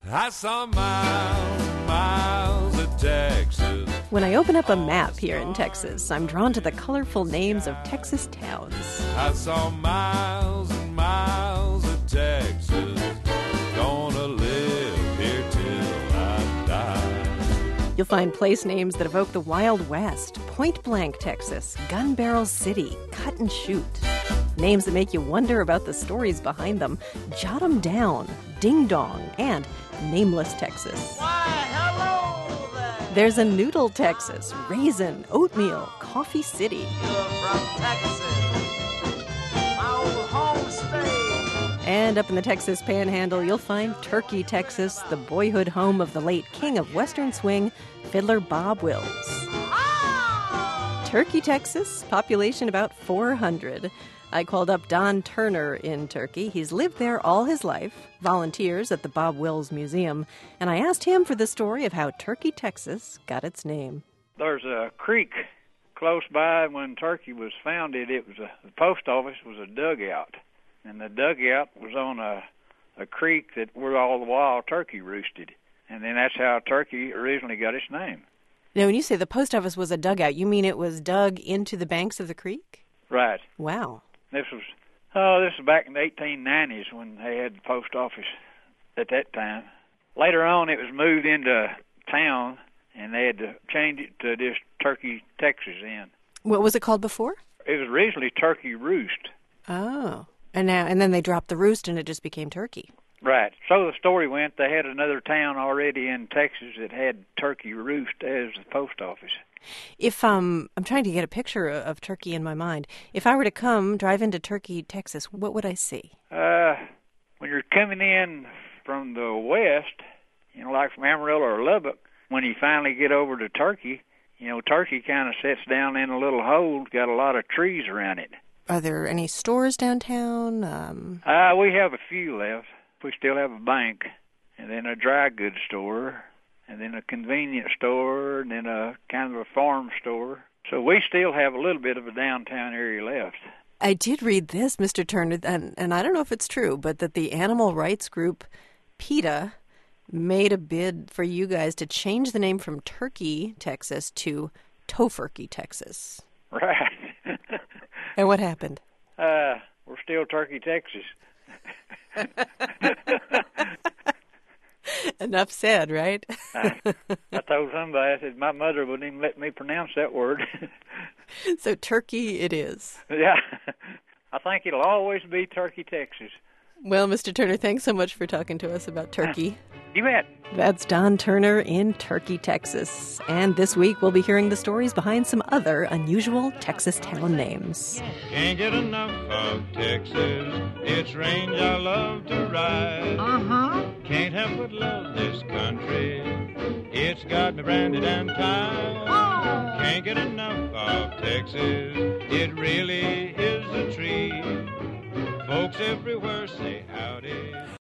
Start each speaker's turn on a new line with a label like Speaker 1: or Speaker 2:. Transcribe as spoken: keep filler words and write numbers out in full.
Speaker 1: I saw miles and miles of Texas.
Speaker 2: When I open up a map here in Texas, I'm drawn to the colorful names of Texas towns.
Speaker 1: I saw miles and miles of Texas. Gonna live here till I die.
Speaker 2: You'll find place names that evoke the Wild West, Point Blank, Texas, Gun Barrel City, Cut and Shoot. Names that make you wonder about the stories behind them. Jot 'em down, Ding Dong, and Nameless, Texas.
Speaker 3: Why, hello there.
Speaker 2: There's a Noodle, Texas, Raisin, Oatmeal, Coffee City.
Speaker 3: You're from Texas, my old home state.
Speaker 2: And up in the Texas Panhandle, you'll find Turkey, Texas, the boyhood home of the late king of Western swing, Fiddler Bob Wills.
Speaker 3: Ah!
Speaker 2: Turkey, Texas, population about four hundred. I called up Don Turner in Turkey. He's lived there all his life, volunteers at the Bob Wills Museum, and I asked him for the story of how Turkey, Texas got its name.
Speaker 4: There's a creek close by. When Turkey was founded, it was a, the post office was a dugout, and the dugout was on a, a creek that where all the wild turkey roosted, and then that's how Turkey originally got its name.
Speaker 2: Now, when you say the post office was a dugout, you mean it was dug into the banks of the creek?
Speaker 4: Right.
Speaker 2: Wow.
Speaker 4: This was oh, this was back in the eighteen nineties when they had the post office at that time. Later on, it was moved into town, and they had to change it to just Turkey, Texas. In
Speaker 2: What was it called before?
Speaker 4: it was originally Turkey Roost.
Speaker 2: Oh, and now and then they dropped the roost, and it just became Turkey.
Speaker 4: Right. So the story went they had another town already in Texas that had Turkey Roost as the post office.
Speaker 2: If um, I'm trying to get a picture of Turkey in my mind. If I were to come, drive into Turkey, Texas, what would I see?
Speaker 4: Uh, when you're coming in from the west, you know, like from Amarillo or Lubbock, when you finally get over to Turkey, you know, Turkey kind of sits down in a little hole, got a lot of trees around it.
Speaker 2: Are there any stores downtown? Um...
Speaker 4: Uh, we have a few left. We still have a bank, and then a dry goods store, and then a convenience store, and then a kind of a farm store. So we still have a little bit of a downtown area left.
Speaker 2: I did read this, Mister Turner, and, and I don't know if it's true, but that the animal rights group PETA made a bid for you guys to change the name from Turkey, Texas to Tofurkey, Texas.
Speaker 4: Right.
Speaker 2: And what happened?
Speaker 4: Uh, we're still Turkey, Texas.
Speaker 2: Enough said, right?
Speaker 4: I, I told somebody, I said, my mother wouldn't even let me pronounce that word.
Speaker 2: So Turkey it is.
Speaker 4: Yeah, I think it'll always be Turkey, Texas.
Speaker 2: Well, Mister Turner, thanks so much for talking to us about Turkey.
Speaker 4: You bet.
Speaker 2: That's Don Turner in Turkey, Texas. And this week we'll be hearing the stories behind some other unusual Texas town names.
Speaker 1: Can't get enough of Texas. Its range I love to ride.
Speaker 3: Uh-huh.
Speaker 1: Can't help but love this country. It's got me branded and tied.
Speaker 3: Oh.
Speaker 1: Can't get enough of Texas. It really is a treat. Folks everywhere say howdy.